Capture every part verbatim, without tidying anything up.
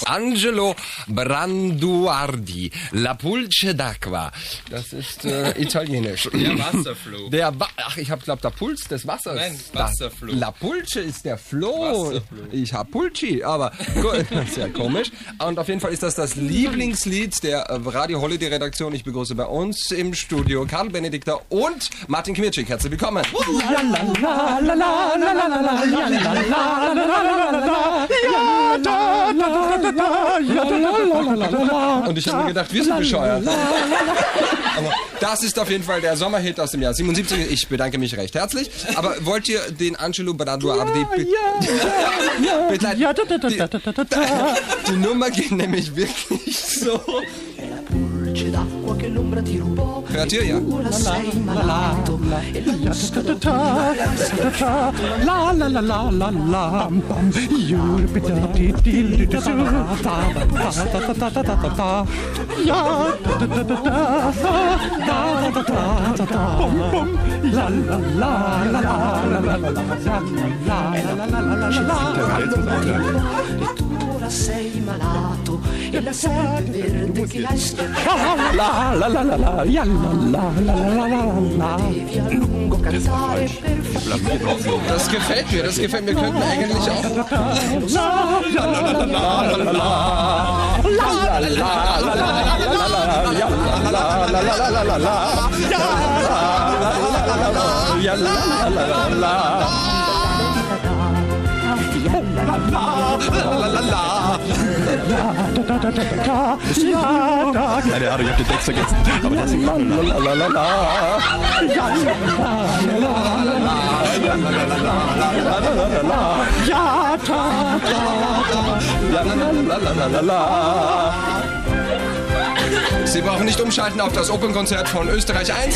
Angelo Branduardi, La Pulce d'Acqua. Das ist äh, italienisch. Der Wasserfloh. Der Wa- Ach, ich habe glaubt, der Puls des Wassers. Nein, Wasserfloh. La Pulce ist der Floh. Wasserfloh. Ich hab Pulci, aber gut, sehr komisch. Und auf jeden Fall ist das das Lieblingslied der äh, Radio Holiday Redaktion. Ich begrüße bei uns im Studio Karl Benedikter und Martin Kmitschik. Herzlich willkommen. Und ich habe mir gedacht, wir sind bescheuert. Aber das ist auf jeden Fall der Sommerhit aus dem Jahr siebenundsiebzig. Ich bedanke mich recht herzlich. Aber wollt ihr den Angelo Branduardi begleiten? Die, die Nummer geht nämlich wirklich so. Hört ihr, ja? La la la la la la you're petite dil du ja la la la la la sei malato e la sete verde che hai schiacciato la la la la la la la la la devi a lungo cantare per Das gefällt mir, das gefällt mir. Wir könnten eigentlich auch. Keine Ahnung, ich hab den Text vergessen. Aber das ist ja, ta, Sie brauchen nicht umschalten auf das Open-Konzert von Österreich eins.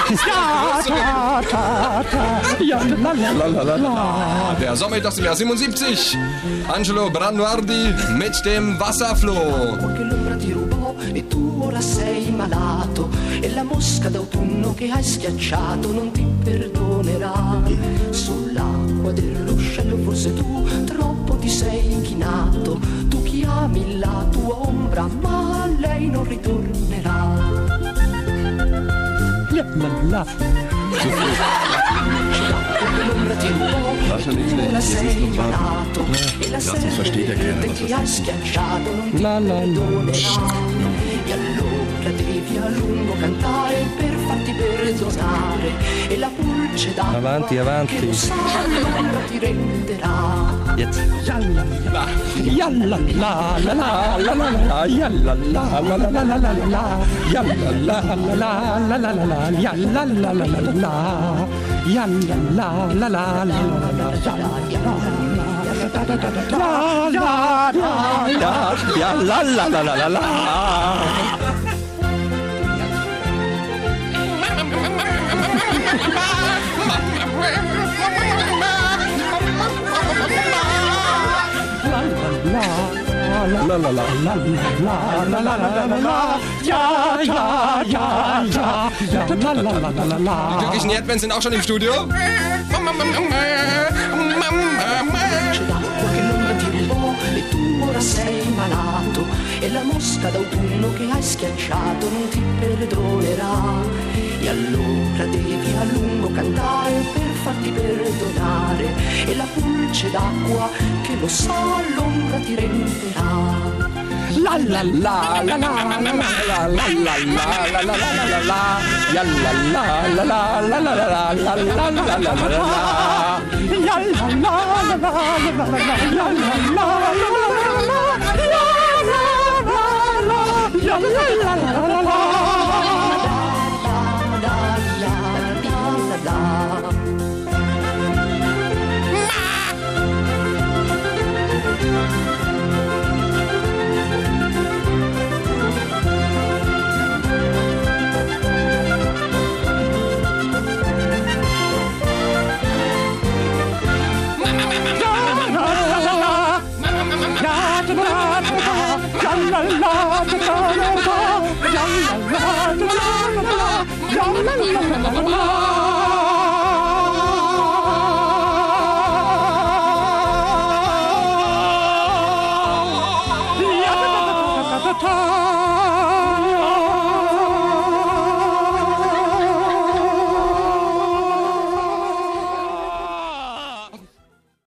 Der Sommerhit aus dem Jahr siebenundsiebzig. Angelo Branduardi mit dem Wasserfloh. E tu ora sei malato e la mosca d'autunno che hai schiacciato non ti perdonerà. Sull'acqua del ruscello forse tu troppo ti sei inchinato. Tu chiami la tua ombra ma lei non ritornerà. la la L'ombra ti rubò e tu ora sei malato e la das versteht ja keiner, sete was che das hai ist. schiacciato non ti La, la, la. perdonerà. E allora devi a lungo cantare per farti perdonare e la pulce d'acqua Avanti, avanti. che lo sa l'ombra ti renderà. Jetzt. ja la la la la la la ja la la la la la la la la ja la la la la la la la ja la la la la la ja la la la la la la ja la la la la la La la la la la la la la la la la ja ja ja ja ja la la la la la la Die glücklichen Erdbeeren sind auch schon im Studio. E tu ora sei malato e la mosca d'autunno che hai schiacciato non ti perdonerà. E allora devi a lungo cantare per farti perdonare e la pulce d'acqua che lo sa l'ombra ti renderà. la la la la la la la la la la la la la la ja la la la la la la la la la la la la la la ja la la la la la la la ja la la la la la ja la la la la ta